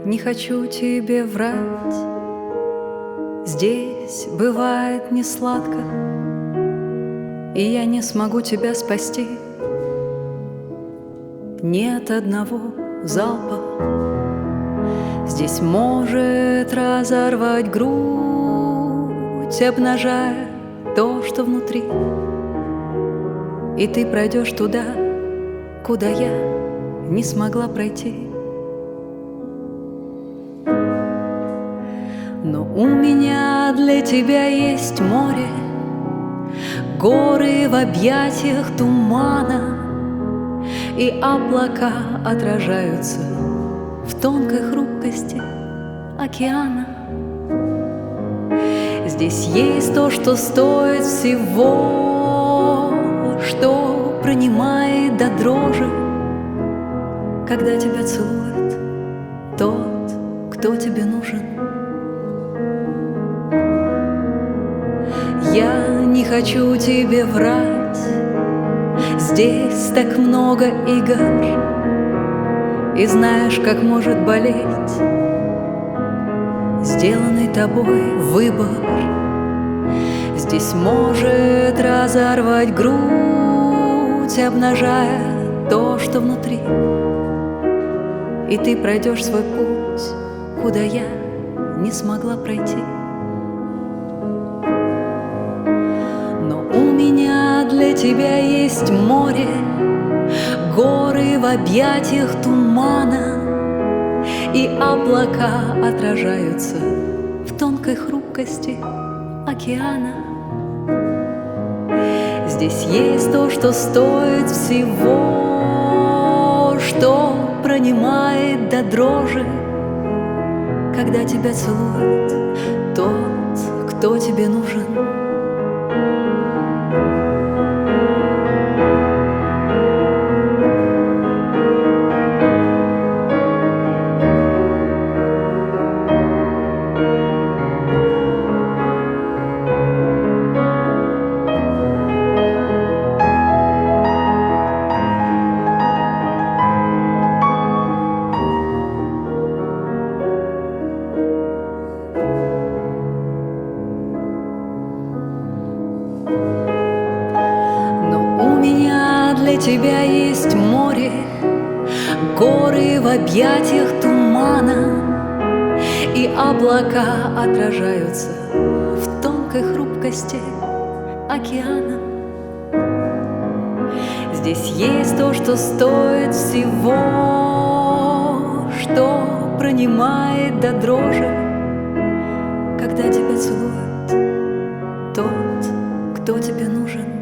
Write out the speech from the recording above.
не хочу тебе врать. Здесь бывает несладко, и я не смогу тебя спасти. Нет одного залпа здесь может разорвать грудь, обнажая то, что внутри. И ты пройдешь туда, куда я не смогла пройти. Но у меня для тебя есть море, горы в объятиях тумана, и облака отражаются в тонкой хрупкости океана. Здесь есть то, что стоит всего, что принимает до дрожи, когда тебя целует тот, кто тебе нужен. Я не хочу тебе врать, здесь так много игр, и знаешь, как может болеть сделанный тобой выбор. Здесь может разорвать грудь, обнажая то, что внутри. И ты пройдешь свой путь, куда я не смогла пройти. Но у меня для тебя есть море, горы в объятиях тумана, и облака отражаются в тонкой хрупкости океана. Здесь есть то, что стоит всего, что пронимает до дрожи, когда тебя целует тот, кто тебе нужен. Для тебя есть море, горы в объятиях тумана, и облака отражаются в тонкой хрупкости океана. Здесь есть то, что стоит всего, что пронимает до дрожи, когда тебя целует тот, кто тебе нужен.